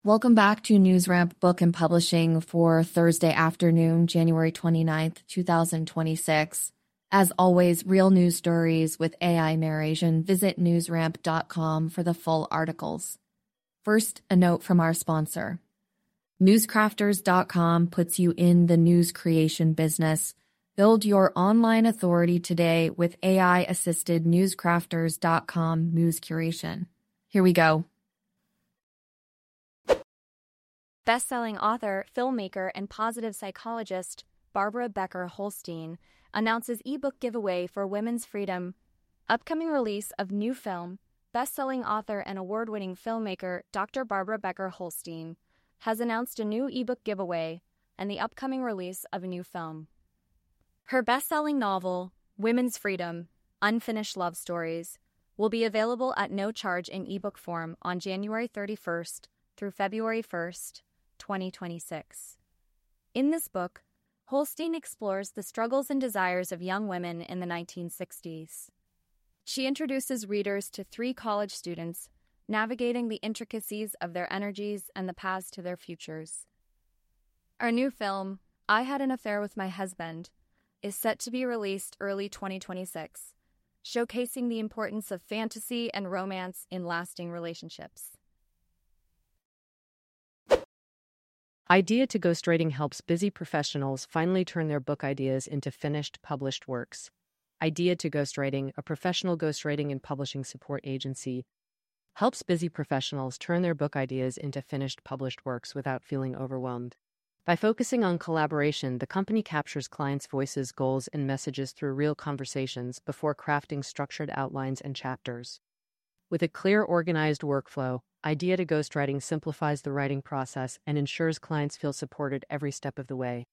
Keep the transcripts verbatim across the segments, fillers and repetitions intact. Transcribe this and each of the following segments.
Welcome back to NewsRamp Book and Publishing for Thursday afternoon, January twenty-ninth, twenty twenty-six. As always, real news stories with A I narration. Visit newsramp dot com for the full articles. First, a note from our sponsor. newscrafters dot com puts you in the news creation business. Build your online authority today with A I-assisted newscrafters dot com news curation. Here we go. Best-selling author, filmmaker, and positive psychologist Barbara Becker Holstein announces ebook giveaway for women's freedom. Upcoming release of new film, best-selling author and award-winning filmmaker Doctor Barbara Becker Holstein has announced a new ebook giveaway and the upcoming release of a new film. Her best-selling novel, Women's Freedom: Unfinished Love Stories, will be available at no charge in ebook form on January thirty-first through February first, twenty twenty-six. In this book, Holstein explores the struggles and desires of young women in the nineteen sixties. She introduces readers to three college students navigating the intricacies of their energies and the paths to their futures. Our new film, I Had an Affair with My Husband, is set to be released early twenty twenty-six, showcasing the importance of fantasy and romance in lasting relationships. Idea to Ghostwriting helps busy professionals finally turn their book ideas into finished, published works. Idea to Ghostwriting, a professional ghostwriting and publishing support agency, helps busy professionals turn their book ideas into finished, published works without feeling overwhelmed. By focusing on collaboration, the company captures clients' voices, goals, and messages through real conversations before crafting structured outlines and chapters. With a clear, organized workflow, Idea to Ghostwriting simplifies the writing process and ensures clients feel supported every step of the way.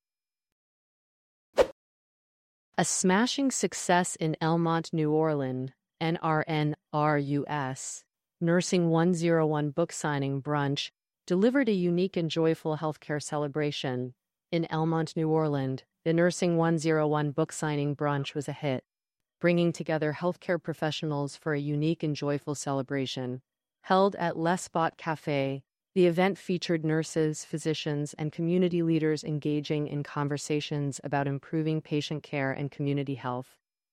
A smashing success in Elmont, New Orleans, N R N R U S, Nursing one oh one Book Signing Brunch delivered a unique and joyful healthcare celebration. In Elmont, New Orleans, the Nursing one oh one Book Signing Brunch was a hit, bringing together healthcare professionals for a unique and joyful celebration. Held at Les Spot Cafe, the event featured nurses, physicians, and community leaders engaging in conversations about improving patient care and community health.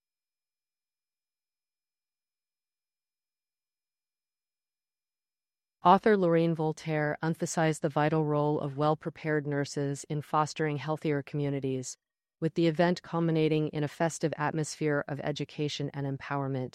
Author Lorraine Voltaire emphasized the vital role of well-prepared nurses in fostering healthier communities, with the event culminating in a festive atmosphere of education and empowerment.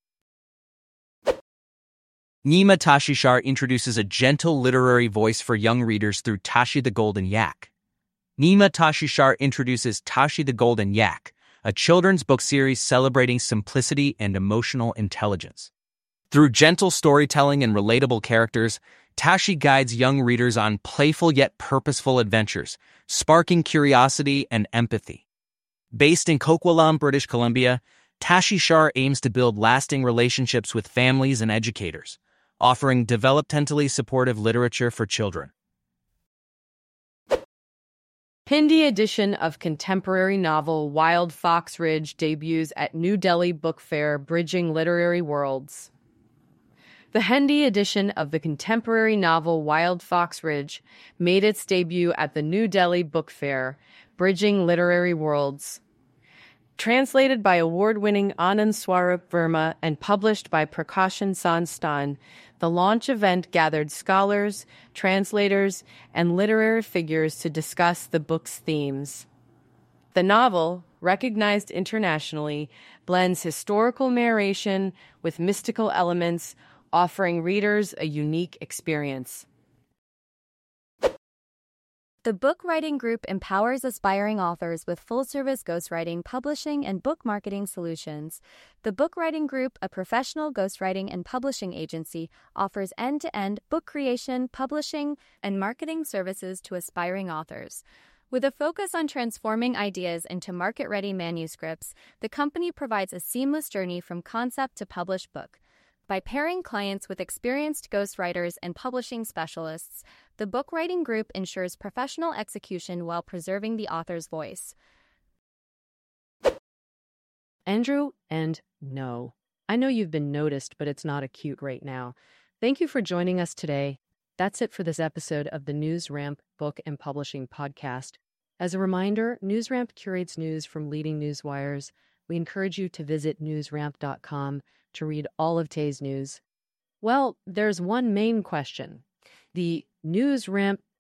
Nima Tashishar introduces a gentle literary voice for young readers through Tashi the Golden Yak. Nima Tashishar introduces Tashi the Golden Yak, a children's book series celebrating simplicity and emotional intelligence. Through gentle storytelling and relatable characters, Tashi guides young readers on playful yet purposeful adventures, sparking curiosity and empathy. Based in Coquitlam, British Columbia, Tashishar aims to build lasting relationships with families and educators, offering developmentally supportive literature for children. Hindi edition of contemporary novel Wild Fox Ridge debuts at New Delhi Book Fair, bridging literary worlds. The Hindi edition of the contemporary novel Wild Fox Ridge made its debut at the New Delhi Book Fair, bridging literary worlds. Translated by award-winning Anand Swarup Verma and published by Prakashan Sansthan, the launch event gathered scholars, translators, and literary figures to discuss the book's themes. The novel, recognized internationally, blends historical narration with mystical elements, offering readers a unique experience. The Book Writing Group empowers aspiring authors with full-service ghostwriting, publishing, and book marketing solutions. The Book Writing Group, a professional ghostwriting and publishing agency, offers end-to-end book creation, publishing, and marketing services to aspiring authors. With a focus on transforming ideas into market-ready manuscripts, the company provides a seamless journey from concept to published book. By pairing clients with experienced ghostwriters and publishing specialists, the Book Writing Group ensures professional execution while preserving the author's voice. Andrew and No. I know you've been noticed, but it's not acute right now. Thank you for joining us today. That's it for this episode of the NewsRamp Book and Publishing Podcast. As a reminder, NewsRamp curates news from leading news wires. We encourage you to visit newsramp dot com to read all of today's news. Well, there's one main question. The NewsRamp